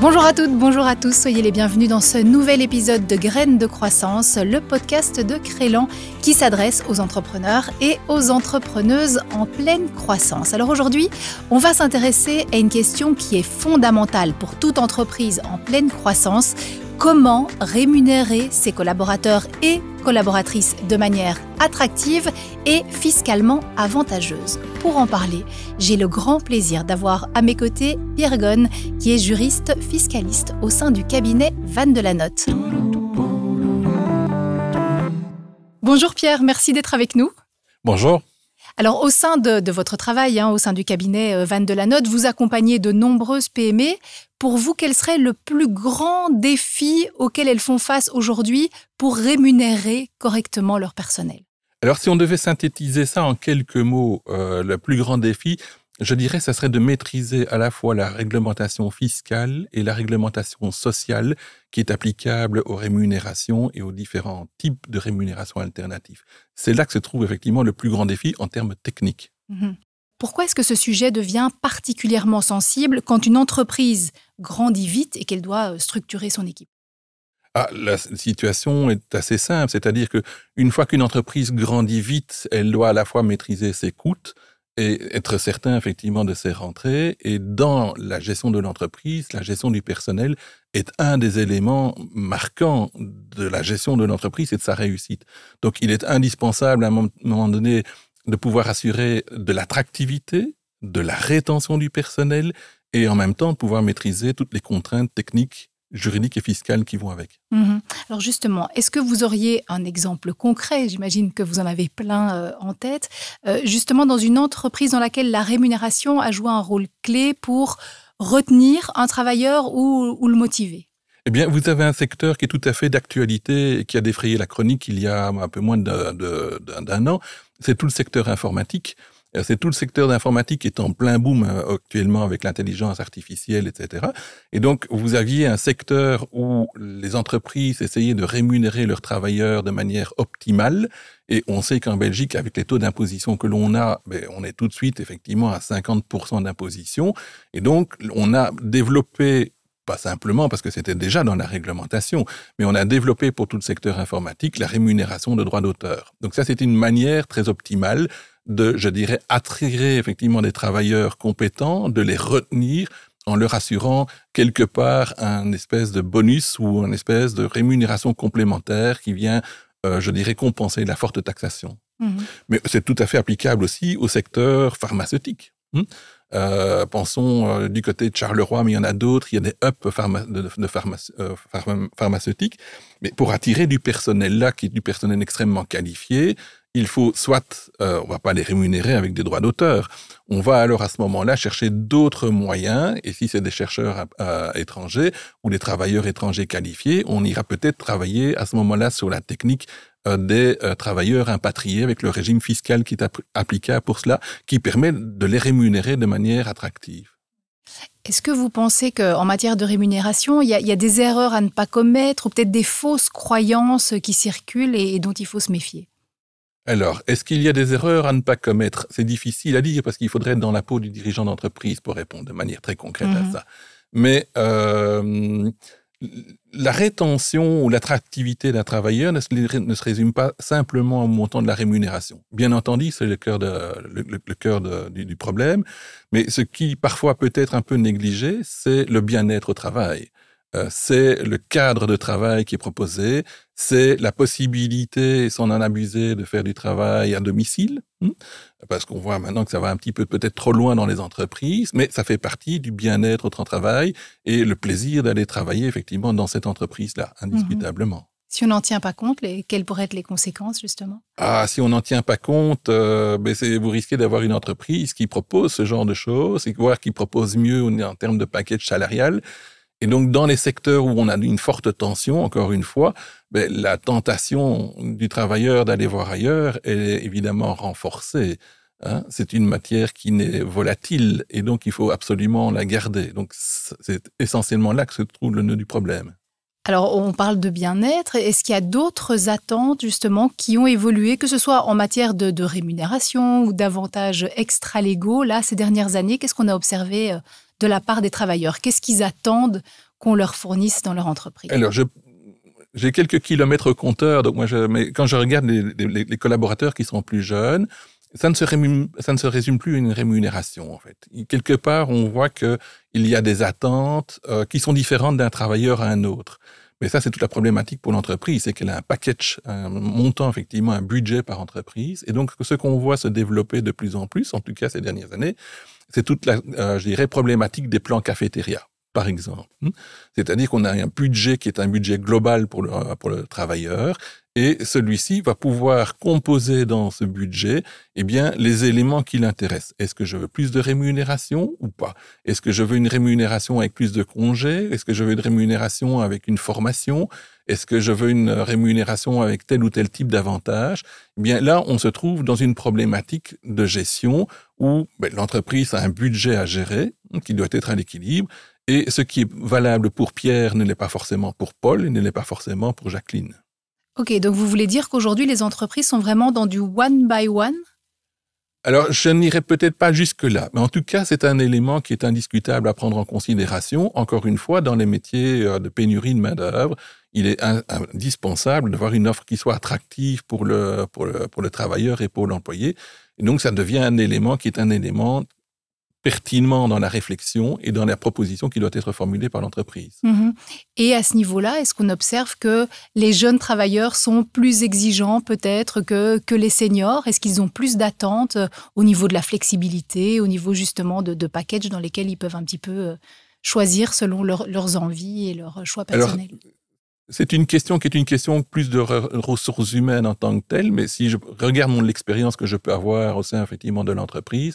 Bonjour à toutes, bonjour à tous, soyez les bienvenus dans ce nouvel épisode de Graines de croissance, le podcast de Crélan qui s'adresse aux entrepreneurs et aux entrepreneuses en pleine croissance. Alors aujourd'hui, on va s'intéresser à une question qui est fondamentale pour toute entreprise en pleine croissance. Comment rémunérer ses collaborateurs et collaboratrices de manière attractive et fiscalement avantageuse? Pour en parler, j'ai le grand plaisir d'avoir à mes côtés Pierre Gonne, qui est juriste fiscaliste au sein du cabinet Van de la Notte. Bonjour Pierre, merci d'être avec nous. Bonjour. Alors, au sein de votre travail, au sein du cabinet Van de la Notte, vous accompagnez de nombreuses PME. Pour vous, quel serait le plus grand défi auquel elles font face aujourd'hui pour rémunérer correctement leur personnel? Alors, si on devait synthétiser ça en quelques mots, le plus grand défi, je dirais, ça serait de maîtriser à la fois la réglementation fiscale et la réglementation sociale qui est applicable aux rémunérations et aux différents types de rémunérations alternatives. C'est là que se trouve effectivement le plus grand défi en termes techniques. Pourquoi est-ce que ce sujet devient particulièrement sensible quand une entreprise grandit vite et qu'elle doit structurer son équipe? La situation est assez simple, c'est-à-dire qu'une fois qu'une entreprise grandit vite, elle doit à la fois maîtriser ses coûts et être certain effectivement de ses rentrées. Et dans la gestion de l'entreprise, la gestion du personnel est un des éléments marquants de la gestion de l'entreprise et de sa réussite. Donc il est indispensable à un moment donné de pouvoir assurer de l'attractivité, de la rétention du personnel et en même temps de pouvoir maîtriser toutes les contraintes techniques, juridiques et fiscales qui vont avec. Alors justement, est-ce que vous auriez un exemple concret, j'imagine que vous en avez plein en tête, justement dans une entreprise dans laquelle la rémunération a joué un rôle clé pour retenir un travailleur ou le motiver? Eh bien, vous avez un secteur qui est tout à fait d'actualité et qui a défrayé la chronique il y a un peu moins d'un an. C'est tout le secteur informatique. C'est tout le secteur d'informatique qui est en plein boom actuellement avec l'intelligence artificielle, etc. Et donc, vous aviez un secteur où les entreprises essayaient de rémunérer leurs travailleurs de manière optimale. Et on sait qu'en Belgique, avec les taux d'imposition que l'on a, on est tout de suite effectivement à 50% d'imposition. Et donc, on a développé, pas simplement parce que c'était déjà dans la réglementation, mais on a développé pour tout le secteur informatique la rémunération de droits d'auteur. Donc ça, c'était une manière très optimale de, je dirais, attirer effectivement des travailleurs compétents, de les retenir en leur assurant quelque part un espèce de bonus ou une espèce de rémunération complémentaire qui vient, je dirais, compenser la forte taxation. Mais c'est tout à fait applicable aussi au secteur pharmaceutique. Pensons du côté de Charleroi, mais il y en a d'autres, il y a des hubs pharmaceutiques. Mais pour attirer du personnel là, qui est du personnel extrêmement qualifié, il faut soit, on va pas les rémunérer avec des droits d'auteur, on va alors à ce moment-là chercher d'autres moyens, et si c'est des chercheurs étrangers ou des travailleurs étrangers qualifiés, on ira peut-être travailler à ce moment-là sur la technique des travailleurs impatriés avec le régime fiscal qui est applicable pour cela, qui permet de les rémunérer de manière attractive. Est-ce que vous pensez qu'en matière de rémunération, il y a des erreurs à ne pas commettre ou peut-être des fausses croyances qui circulent et dont il faut se méfier? Alors, est-ce qu'il y a des erreurs à ne pas commettre? C'est difficile à dire parce qu'il faudrait être dans la peau du dirigeant d'entreprise pour répondre de manière très concrète à ça. Mais la rétention ou l'attractivité d'un travailleur ne se résume pas simplement au montant de la rémunération. Bien entendu, c'est le cœur du problème, mais ce qui parfois peut être un peu négligé, c'est le bien-être au travail. C'est le cadre de travail qui est proposé, c'est la possibilité, sans en abuser, de faire du travail à domicile, parce qu'on voit maintenant que ça va un petit peu peut-être trop loin dans les entreprises, mais ça fait partie du bien-être au travail et le plaisir d'aller travailler effectivement dans cette entreprise-là, indiscutablement. Si on n'en tient pas compte, quelles pourraient être les conséquences, justement? Si on n'en tient pas compte, vous risquez d'avoir une entreprise qui propose ce genre de choses, voire qui propose mieux en termes de package salarial. Et donc, dans les secteurs où on a une forte tension, encore une fois, la tentation du travailleur d'aller voir ailleurs est évidemment renforcée. C'est une matière qui est volatile et donc il faut absolument la garder. Donc, c'est essentiellement là que se trouve le nœud du problème. Alors, on parle de bien-être. Est-ce qu'il y a d'autres attentes, justement, qui ont évolué, que ce soit en matière de rémunération ou d'avantages extra-légaux? Là, ces dernières années, qu'est-ce qu'on a observé de la part des travailleurs? Qu'est-ce qu'ils attendent qu'on leur fournisse dans leur entreprise. Alors, j'ai quelques kilomètres au compteur, donc mais quand je regarde les collaborateurs qui sont plus jeunes, ça ne se résume plus à une rémunération, en fait. Quelque part, on voit qu'il y a des attentes qui sont différentes d'un travailleur à un autre. Mais ça, c'est toute la problématique pour l'entreprise, c'est qu'elle a un package, un montant, effectivement, un budget par entreprise. Et donc, ce qu'on voit se développer de plus en plus, en tout cas ces dernières années, c'est toute la, je dirais, problématique des plans cafétéria, par exemple. C'est-à-dire qu'on a un budget qui est un budget global pour le travailleur, et celui-ci va pouvoir composer dans ce budget, eh bien, les éléments qui l'intéressent. Est-ce que je veux plus de rémunération ou pas? Est-ce que je veux une rémunération avec plus de congés? Est-ce que je veux une rémunération avec une formation? Est-ce que je veux une rémunération avec tel ou tel type d'avantage? Eh bien, là, on se trouve dans une problématique de gestion où l'entreprise a un budget à gérer qui doit être à l'équilibre, et ce qui est valable pour Pierre ne l'est pas forcément pour Paul et ne l'est pas forcément pour Jacqueline. Ok, donc vous voulez dire qu'aujourd'hui, les entreprises sont vraiment dans du one by one? Alors, je n'irai peut-être pas jusque-là, mais en tout cas, c'est un élément qui est indiscutable à prendre en considération. Encore une fois, dans les métiers de pénurie de main-d'œuvre, il est indispensable d'avoir une offre qui soit attractive pour le travailleur et pour l'employé. Et donc, ça devient un élément qui est un élément pertinemment dans la réflexion et dans la proposition qui doit être formulée par l'entreprise. Et à ce niveau-là, est-ce qu'on observe que les jeunes travailleurs sont plus exigeants peut-être que les seniors? Est-ce qu'ils ont plus d'attentes au niveau de la flexibilité, au niveau justement de package dans lesquels ils peuvent un petit peu choisir selon leurs envies et leurs choix personnels? Alors, c'est une question qui est une question plus de ressources humaines en tant que telle, mais si je regarde l'expérience que je peux avoir au sein effectivement de l'entreprise,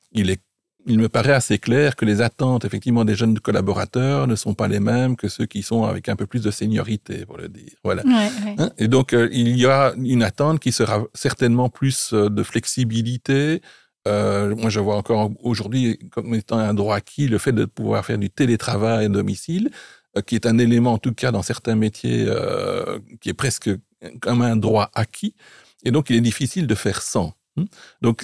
il me paraît assez clair que les attentes, effectivement, des jeunes collaborateurs ne sont pas les mêmes que ceux qui sont avec un peu plus de seniorité, pour le dire. Voilà. Ouais. Et donc, il y a une attente qui sera certainement plus de flexibilité. Moi, je vois encore aujourd'hui, comme étant un droit acquis, le fait de pouvoir faire du télétravail à domicile, qui est un élément, en tout cas, dans certains métiers, qui est presque comme un droit acquis. Et donc, il est difficile de faire sans. Donc,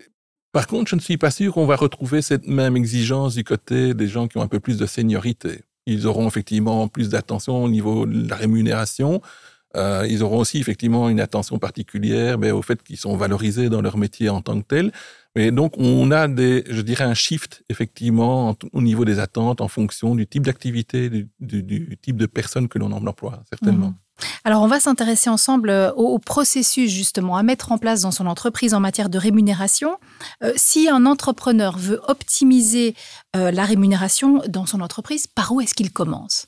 par contre, je ne suis pas sûr qu'on va retrouver cette même exigence du côté des gens qui ont un peu plus de seniorité. Ils auront effectivement plus d'attention au niveau de la rémunération. Ils auront aussi effectivement une attention particulière au fait qu'ils sont valorisés dans leur métier en tant que tel. Mais donc, on a un shift effectivement au niveau des attentes en fonction du type d'activité, du type de personne que l'on emploie, certainement. Alors, on va s'intéresser ensemble au processus, justement, à mettre en place dans son entreprise en matière de rémunération. Si un entrepreneur veut optimiser la rémunération dans son entreprise, par où est-ce qu'il commence?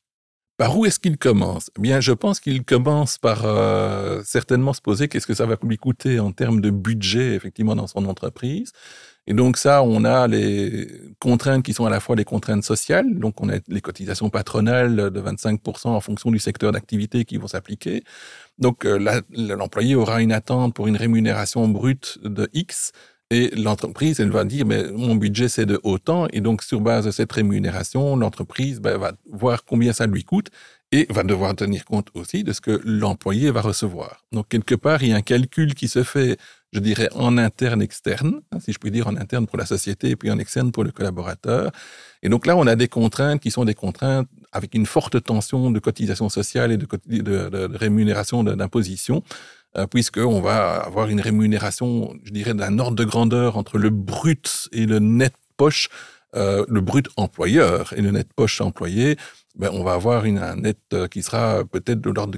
Par où est-ce qu'il commence? Eh bien, je pense qu'il commence par certainement se poser qu'est-ce que ça va lui coûter en termes de budget, effectivement, dans son entreprise. Et donc ça, on a les contraintes qui sont à la fois les contraintes sociales, donc on a les cotisations patronales de 25% en fonction du secteur d'activité qui vont s'appliquer. Donc l'employé aura une attente pour une rémunération brute de X, et l'entreprise, elle va dire, mais mon budget, c'est de autant, et donc sur base de cette rémunération, l'entreprise va voir combien ça lui coûte, et va devoir tenir compte aussi de ce que l'employé va recevoir. Donc quelque part, il y a un calcul qui se fait, je dirais, en interne-externe, si je puis dire, en interne pour la société et puis en externe pour le collaborateur. Et donc là, on a des contraintes qui sont des contraintes avec une forte tension de cotisation sociale et de rémunération d'imposition, puisqu'on va avoir une rémunération, je dirais, d'un ordre de grandeur entre le brut et le net poche, le brut employeur et le net poche employé. On va avoir un net qui sera peut-être de l'ordre de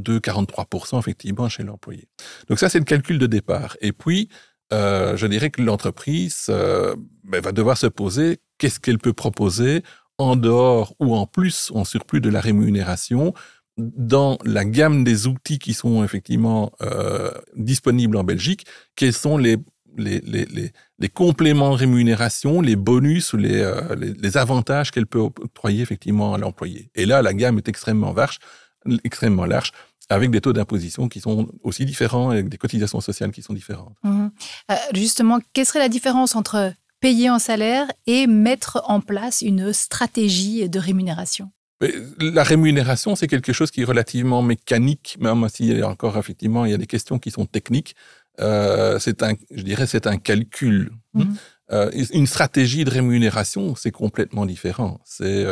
42-43% effectivement chez l'employé. Donc ça, c'est le calcul de départ. Et puis, je dirais que l'entreprise va devoir se poser qu'est-ce qu'elle peut proposer en dehors ou en plus, en surplus de la rémunération, dans la gamme des outils qui sont effectivement disponibles en Belgique. Quels sont les compléments de rémunération, les bonus ou les avantages qu'elle peut octroyer effectivement à l'employé. Et là, la gamme est extrêmement large, avec des taux d'imposition qui sont aussi différents, avec des cotisations sociales qui sont différentes. Justement, quelle serait la différence entre payer en salaire et mettre en place une stratégie de rémunération? La rémunération, c'est quelque chose qui est relativement mécanique, même s'il y a encore effectivement, il y a des questions qui sont techniques. C'est un calcul. Une stratégie de rémunération, c'est complètement différent. C'est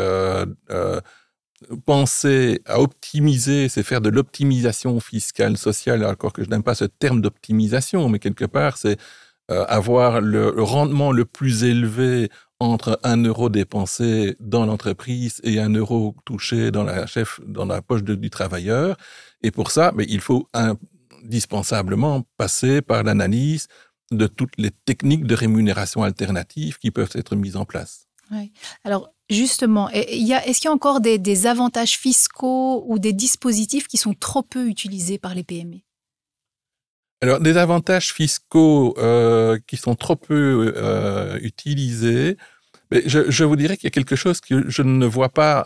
penser à optimiser, c'est faire de l'optimisation fiscale, sociale, encore que je n'aime pas ce terme d'optimisation, mais quelque part, c'est avoir le rendement le plus élevé entre 1 € dépensé dans l'entreprise et 1 € touché dans la poche du travailleur. Et pour ça, mais il faut indispensablement passer par l'analyse de toutes les techniques de rémunération alternatives qui peuvent être mises en place. Oui. Alors, justement, est-ce qu'il y a encore des avantages fiscaux ou des dispositifs qui sont trop peu utilisés par les PME? Alors, des avantages fiscaux qui sont trop peu utilisés, mais je vous dirais qu'il y a quelque chose que je ne vois pas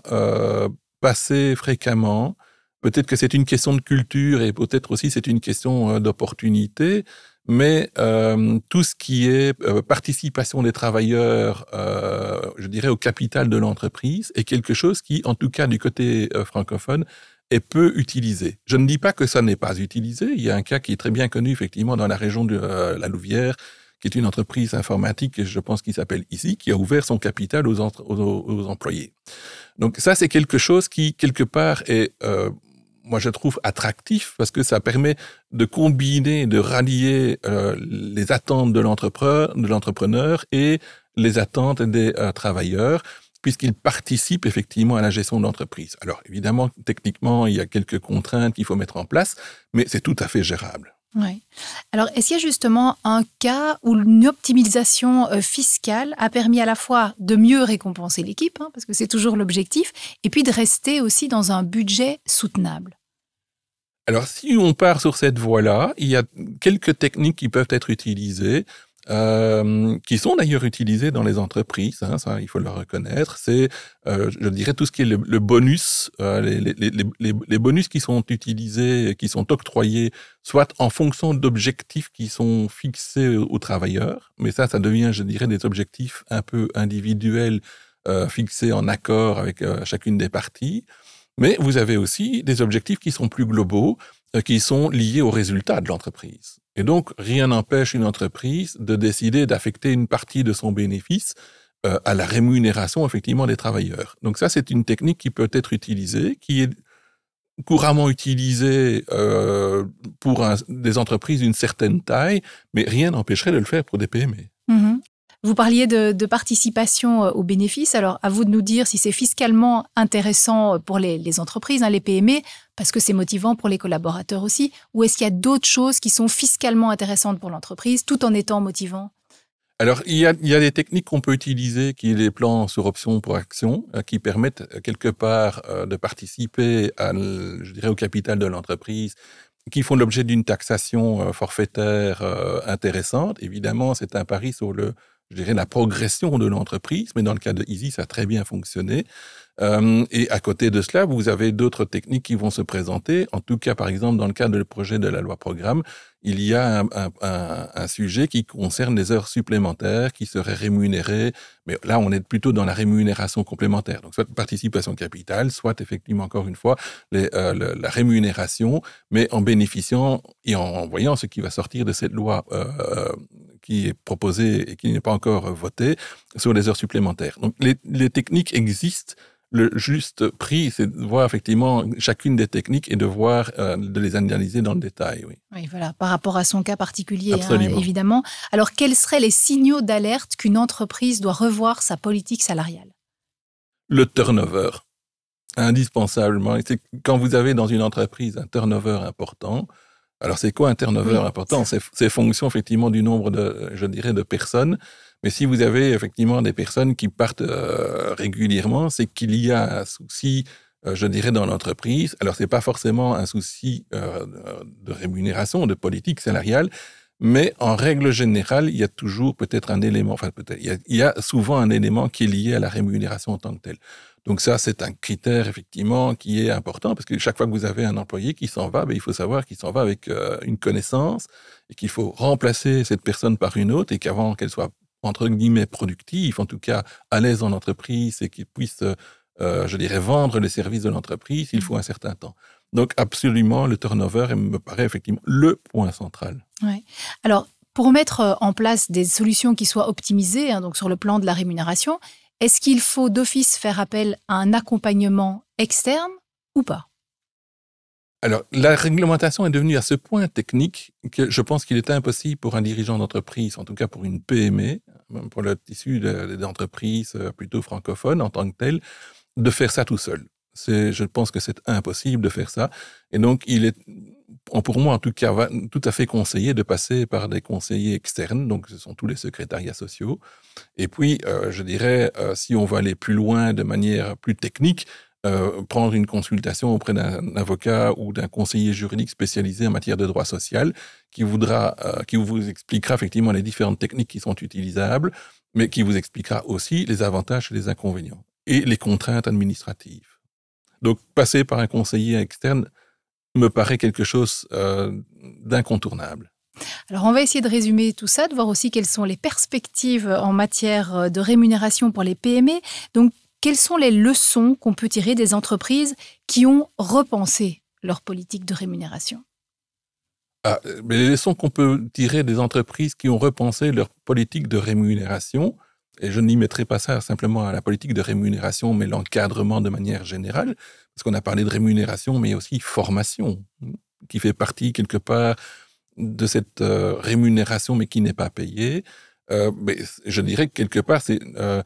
passer fréquemment. Peut-être que c'est une question de culture et peut-être aussi c'est une question d'opportunité, mais tout ce qui est participation des travailleurs, je dirais, au capital de l'entreprise, est quelque chose qui, en tout cas du côté francophone, est peu utilisé. Je ne dis pas que ça n'est pas utilisé. Il y a un cas qui est très bien connu, effectivement, dans la région de la Louvière, qui est une entreprise informatique, je pense qu'il s'appelle ici, qui a ouvert son capital aux employés. Donc ça, c'est quelque chose qui, quelque part, est, moi je trouve, attractif, parce que ça permet de combiner, de rallier les attentes de l'entrepreneur et les attentes des travailleurs, puisqu'ils participent effectivement à la gestion de l'entreprise. Alors évidemment, techniquement, il y a quelques contraintes qu'il faut mettre en place, mais c'est tout à fait gérable. Oui. Alors, est-ce qu'il y a justement un cas où une optimisation fiscale a permis à la fois de mieux récompenser l'équipe, parce que c'est toujours l'objectif, et puis de rester aussi dans un budget soutenable? Alors, si on part sur cette voie-là, il y a quelques techniques qui peuvent être utilisées, qui sont d'ailleurs utilisées dans les entreprises, ça, il faut le reconnaître. C'est, je dirais, tout ce qui est le bonus, les bonus qui sont utilisés, qui sont octroyés, soit en fonction d'objectifs qui sont fixés aux travailleurs, mais ça devient, je dirais, des objectifs un peu individuels, fixés en accord avec chacune des parties. Mais vous avez aussi des objectifs qui sont plus globaux, qui sont liés aux résultats de l'entreprise. Et donc, rien n'empêche une entreprise de décider d'affecter une partie de son bénéfice à la rémunération, effectivement, des travailleurs. Donc ça, c'est une technique qui peut être utilisée, qui est couramment utilisée pour des entreprises d'une certaine taille, mais rien n'empêcherait de le faire pour des PME. Mmh. Vous parliez de participation aux bénéfices. Alors, à vous de nous dire si c'est fiscalement intéressant pour les entreprises, les PME, parce que c'est motivant pour les collaborateurs aussi, ou est-ce qu'il y a d'autres choses qui sont fiscalement intéressantes pour l'entreprise, tout en étant motivant? Alors, il y a des techniques qu'on peut utiliser, qui est les plans sur option pour action, qui permettent quelque part de participer je dirais, au capital de l'entreprise, qui font l'objet d'une taxation forfaitaire intéressante. Évidemment, c'est un pari sur je dirais, la progression de l'entreprise, mais dans le cas de Easy, ça a très bien fonctionné. Et à côté de cela, vous avez d'autres techniques qui vont se présenter. En tout cas, par exemple, dans le cadre du projet de la loi programme, il y a un sujet qui concerne les heures supplémentaires qui seraient rémunérées. Mais là, on est plutôt dans la rémunération complémentaire. Donc, soit participation capitale, soit effectivement, encore une fois, la rémunération, mais en bénéficiant et en voyant ce qui va sortir de cette loi qui est proposée et qui n'est pas encore votée sur les heures supplémentaires. Donc, les techniques existent. Le juste prix, c'est de voir effectivement chacune des techniques et de voir, de les analyser dans le détail. Oui, oui, voilà, par rapport à son cas particulier, évidemment. Alors, quels seraient les signaux d'alerte qu'une entreprise doit revoir sa politique salariale? Le turnover, indispensablement. C'est quand vous avez dans une entreprise un turnover important. Alors, c'est quoi un turnover important? C'est fonction effectivement du nombre de personnes. Mais si vous avez effectivement des personnes qui partent régulièrement, c'est qu'il y a un souci, je dirais, dans l'entreprise. Alors, c'est pas forcément un souci de rémunération, de politique salariale, mais en règle générale, il y a toujours peut-être un élément, il y a souvent un élément qui est lié à la rémunération en tant que telle. Donc ça, c'est un critère, effectivement, qui est important, parce que chaque fois que vous avez un employé qui s'en va, il faut savoir qu'il s'en va avec une connaissance, et qu'il faut remplacer cette personne par une autre, et qu'avant qu'elle soit, entre guillemets, productive, en tout cas à l'aise dans l'entreprise, et qu'il puisse, je dirais, vendre les services de l'entreprise, il faut un certain temps. Donc absolument, le turnover me paraît effectivement le point central. Ouais. Alors, Pour mettre en place des solutions qui soient optimisées, donc sur le plan de la rémunération, est-ce qu'il faut d'office faire appel à un accompagnement externe ou pas ? Alors, la réglementation est devenue à ce point technique que je pense qu'il est impossible pour un dirigeant d'entreprise, en tout cas pour une PME, pour le tissu des entreprises plutôt francophones en tant que tel, de faire ça tout seul. Je pense que c'est impossible de faire ça. Et donc, il est, pour moi en tout cas, tout à fait conseillé de passer par des conseillers externes. Donc, ce sont tous les secrétariats sociaux. Et puis, je dirais, si on veut aller plus loin de manière plus technique, prendre une consultation auprès d'un avocat ou d'un conseiller juridique spécialisé en matière de droit social qui vous expliquera effectivement les différentes techniques qui sont utilisables, mais qui vous expliquera aussi les avantages et les inconvénients et les contraintes administratives. Donc, passer par un conseiller externe me paraît quelque chose d'incontournable. Alors, on va essayer de résumer tout ça, de voir aussi quelles sont les perspectives en matière de rémunération pour les PME. Donc, quelles sont les leçons qu'on peut tirer des entreprises qui ont repensé leur politique de rémunération ? Mais les leçons qu'on peut tirer des entreprises qui ont repensé leur politique de rémunération, et je n'y mettrai pas ça simplement à la politique de rémunération, mais l'encadrement de manière générale, parce qu'on a parlé de rémunération, mais aussi formation, qui fait partie quelque part de cette rémunération, mais qui n'est pas payée. Mais je dirais que quelque part, c'est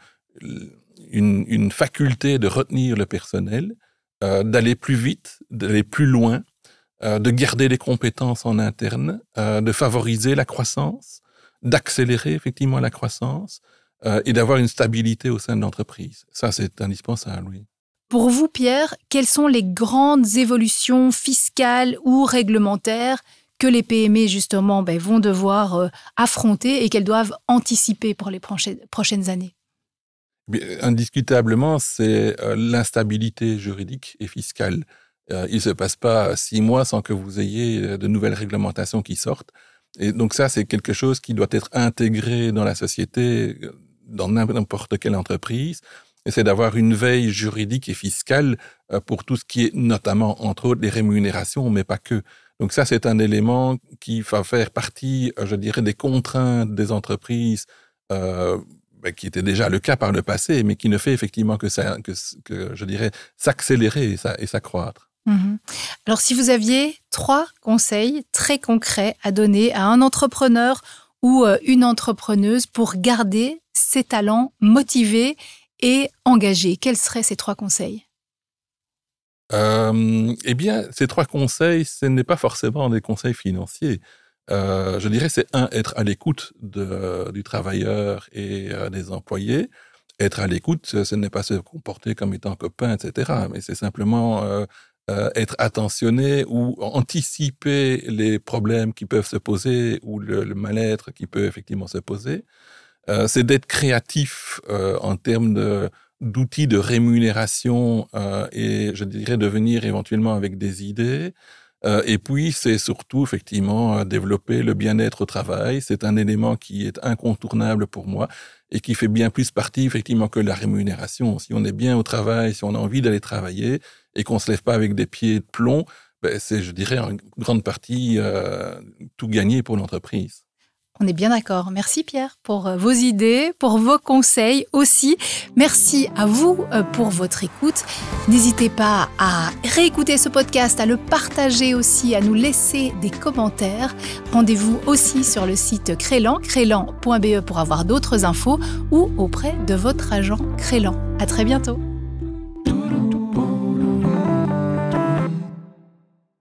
une faculté de retenir le personnel, d'aller plus vite, d'aller plus loin, de garder les compétences en interne, de favoriser la croissance, d'accélérer effectivement la croissance et d'avoir une stabilité au sein de l'entreprise. Ça, c'est indispensable, oui. Pour vous, Pierre, quelles sont les grandes évolutions fiscales ou réglementaires que les PME, justement, vont devoir affronter et qu'elles doivent anticiper pour les prochaines années ? Indiscutablement, c'est l'instabilité juridique et fiscale. Il ne se passe pas 6 mois sans que vous ayez de nouvelles réglementations qui sortent. Et donc ça, c'est quelque chose qui doit être intégré dans la société, dans n'importe quelle entreprise. Et c'est d'avoir une veille juridique et fiscale pour tout ce qui est notamment, entre autres, les rémunérations, mais pas que. Donc ça, c'est un élément qui va faire partie, je dirais, des contraintes des entreprises qui était déjà le cas par le passé, mais qui ne fait effectivement que je dirais, s'accélérer et s'accroître. Mmh. Alors, si vous aviez 3 conseils très concrets à donner à un entrepreneur ou une entrepreneuse pour garder ses talents motivés et engagés, quels seraient ces 3 conseils ? Eh bien, ces 3 conseils, ce n'est pas forcément des conseils financiers. Je dirais, c'est être à l'écoute du travailleur et des employés. Être à l'écoute, ce n'est pas se comporter comme étant copain, etc. Mais c'est simplement être attentionné ou anticiper les problèmes qui peuvent se poser ou le mal-être qui peut effectivement se poser. C'est d'être créatif en termes d'outils de rémunération et je dirais de venir éventuellement avec des idées. Et puis, c'est surtout, effectivement, développer le bien-être au travail. C'est un élément qui est incontournable pour moi et qui fait bien plus partie, effectivement, que la rémunération. Si on est bien au travail, si on a envie d'aller travailler et qu'on ne se lève pas avec des pieds de plomb, c'est, je dirais, en grande partie tout gagné pour l'entreprise. On est bien d'accord. Merci Pierre pour vos idées, pour vos conseils aussi. Merci à vous pour votre écoute. N'hésitez pas à réécouter ce podcast, à le partager aussi, à nous laisser des commentaires. Rendez-vous aussi sur le site Crélan, crélan.be pour avoir d'autres infos ou auprès de votre agent Crélan. À très bientôt.